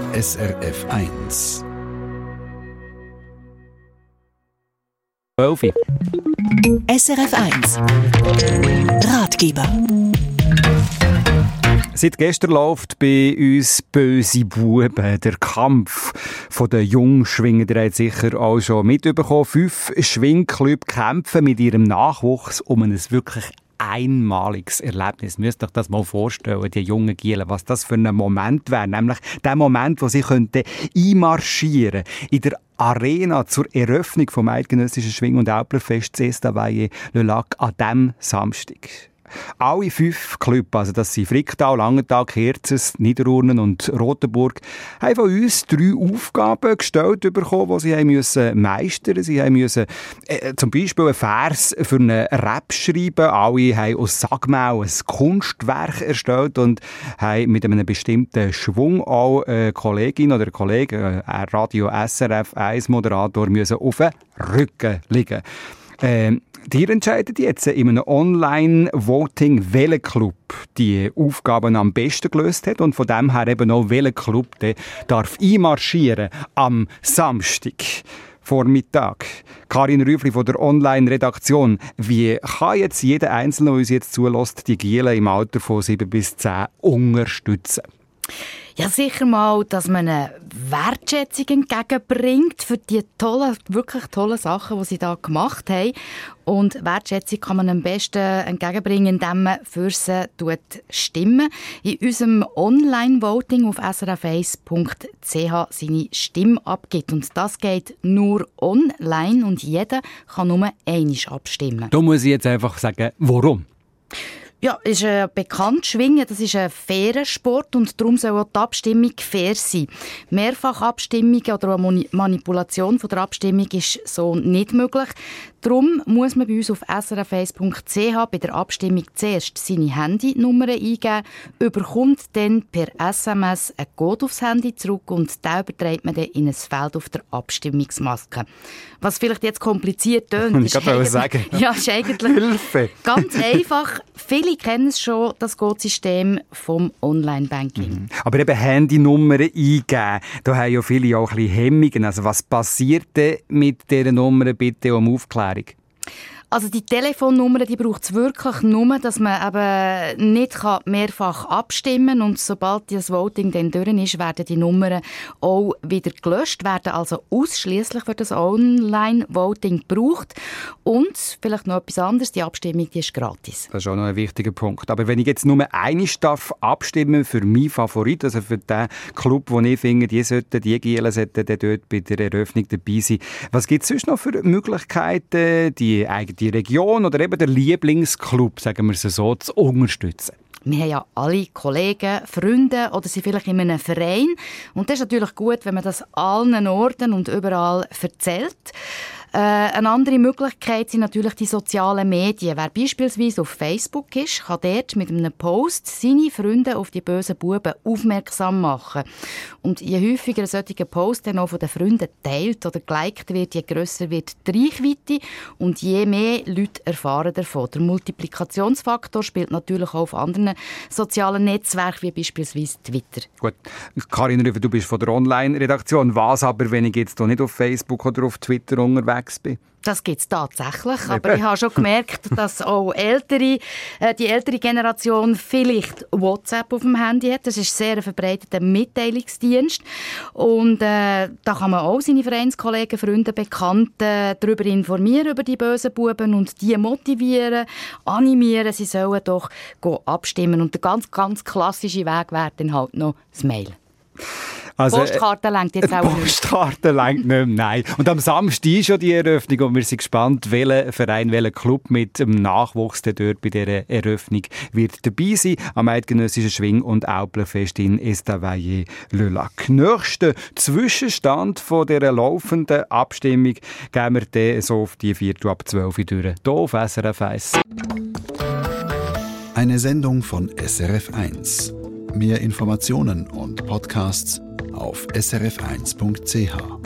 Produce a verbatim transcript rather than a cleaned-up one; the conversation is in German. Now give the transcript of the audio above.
S R F eins. S R F eins Ratgeber. Seit gestern läuft bei uns «Böse Buben», der Kampf der Jungschwinger. Ihr habt sicher auch schon mitbekommen. Fünf Schwingclubs kämpfen mit ihrem Nachwuchs um ein wirklich einmaliges Erlebnis. Ihr müsst euch das mal vorstellen, die jungen Gielen, was das für ein Moment wäre. Nämlich der Moment, wo sie könnten einmarschieren in der Arena zur Eröffnung vom eidgenössischen Schwing- und Älplerfest Estavayer-le-Lac an diesem Samstag. Alle fünf Clubs, also das sind Fricktal, Langenthal, Kerzers, Niederurnen und Rotenburg, haben von uns drei Aufgaben gestellt bekommen, die sie haben müssen meistern. Sie haben müssen äh, zum Beispiel einen Vers für einen Rap schreiben. Alle haben aus Sagmau ein Kunstwerk erstellt und haben mit einem bestimmten Schwung auch eine Kollegin oder Kollege, ein Radio S R F eins Moderator, müssen auf den Rücken liegen. Ähm, Ihr entscheidet jetzt in einem Online-Voting, welcher Club die Aufgaben am besten gelöst hat und von dem her eben auch welcher Club darf einmarschieren am Samstag Vormittag. Karin Rüfli von der Online-Redaktion. Wie kann jetzt jeder Einzelne, der uns jetzt zulässt, die Gielen im Alter von sieben bis zehn unterstützen? Ja, sicher mal, dass man eine Wertschätzung entgegenbringt für die tollen, wirklich tollen Sachen, die sie da gemacht haben. Und Wertschätzung kann man am besten entgegenbringen, indem man für sie stimmen. In unserem Online-Voting auf s r f eins punkt c h seine Stimme abgibt. Und das geht nur online und jeder kann nur einmal abstimmen. Da muss ich jetzt einfach sagen, warum? Ja, ist äh, bekannt, Schwingen, das ist ein fairer Sport und darum soll auch die Abstimmung fair sein. Mehrfachabstimmungen oder eine Manipulation von der Abstimmung ist so nicht möglich. Darum muss man bei uns auf s r f eins punkt c h bei der Abstimmung zuerst seine Handynummer eingeben, überkommt dann per S M S einen Code aufs Handy zurück und den überträgt man dann in ein Feld auf der Abstimmungsmaske. Was vielleicht jetzt kompliziert tönt, ich kann sagen. Ja, ist eigentlich Hilfe. Ganz einfach. Viele kennen es schon, das Codesystem vom Online-Banking. Mhm. Aber eben Handynummern eingeben, da haben ja viele auch ein bisschen Hemmungen. Also was passiert denn mit dieser Nummer bitte um Aufklärung? Also die Telefonnummer, die braucht es wirklich nur, dass man eben nicht mehrfach abstimmen kann. Und sobald das Voting dann durch ist, werden die Nummern auch wieder gelöscht, werden also ausschliesslich für das Online-Voting gebraucht. Und vielleicht noch etwas anderes, die Abstimmung die ist gratis. Das ist auch noch ein wichtiger Punkt. Aber wenn ich jetzt nur einmal darf abstimmen für meinen Favorit, also für den Club, den ich finde, die sollten, die Gielen sollten dort bei der Eröffnung dabei sein. Was gibt es sonst noch für Möglichkeiten, die eigene die Region oder eben der Lieblingsclub, sagen wir es so, zu unterstützen? Wir haben ja alle Kollegen, Freunde oder sind vielleicht in einem Verein. Und das ist natürlich gut, wenn man das allen Orten und überall erzählt. Äh, eine andere Möglichkeit sind natürlich die sozialen Medien. Wer beispielsweise auf Facebook ist, kann dort mit einem Post seine Freunde auf die bösen Buben aufmerksam machen. Und je häufiger ein solcher Post dann auch von den Freunden teilt oder geliked wird, je grösser wird die Reichweite und je mehr Leute erfahren davon. Der Multiplikationsfaktor spielt natürlich auch auf anderen sozialen Netzwerken, wie beispielsweise Twitter. Gut, Karin Rüfli, du bist von der Online-Redaktion. Was aber, wenn ich jetzt hier nicht auf Facebook oder auf Twitter unterwegs bin? Das gibt es tatsächlich, aber ich habe schon gemerkt, dass auch ältere, äh, die ältere Generation vielleicht WhatsApp auf dem Handy hat. Das ist sehr ein verbreiteter Mitteilungsdienst. Und äh, da kann man auch seine Vereinskollegen, Freunde, Bekannte darüber informieren, über die bösen Buben und die motivieren, animieren, sie sollen doch abstimmen. Und der ganz, ganz klassische Weg wäre dann halt noch das Mail. Also, Postkarte lenkt jetzt auch nicht. Postkarte lenkt nicht mehr, nein. Und am Samstag ist schon die Eröffnung und wir sind gespannt, welcher Verein, welcher Club mit dem Nachwuchs der dort bei dieser Eröffnung wird dabei sein am eidgenössischen Schwing- und Älplerfest in Estavayer-le-Lac. Nächster Zwischenstand von dieser laufenden Abstimmung geben wir dann so auf die Viertel ab zwölf Uhr durch. Hier auf S R F eins. Eine Sendung von S R F eins. Mehr Informationen und Podcasts auf s r f eins punkt c h.